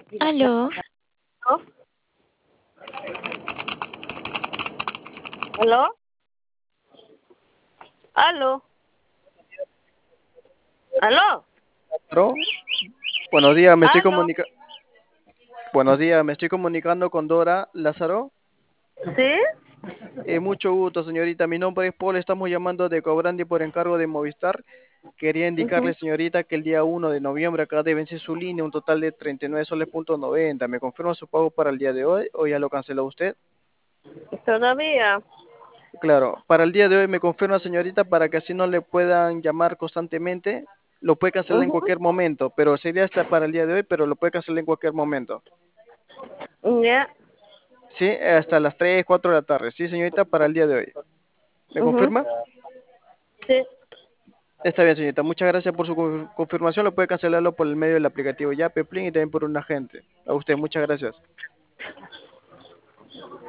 Aló, ¿No? ¿Aló? ¿Aló? ¿Aló? Lázaro, buenos días, ¿Aló? buenos días, me estoy comunicando con Dora Lázaro. ¿Sí? Mucho gusto, señorita. Mi nombre es Paul, estamos llamando de Cobrandi por encargo de Movistar. Quería indicarle, Ujú. señorita, que el día 1 de noviembre acá de vencer su línea un total de 39 soles punto 90. ¿Me confirma su pago para el día de hoy o ya lo canceló usted? Todavía. Claro, para el día de hoy me confirma, señorita, para que así no le puedan llamar constantemente. Lo puede cancelar en Ujú. cualquier momento, pero sería hasta para el día de hoy, pero lo puede cancelar en cualquier momento. Ya. Sí, hasta las 3, 4 de la tarde. Sí, señorita, para el día de hoy. ¿Me Ujú. confirma? Sí. Está bien, señorita. Muchas gracias por su confirmación. Lo puede cancelarlo por el medio del aplicativo ya, Peplin, y también por un agente. A usted, muchas gracias.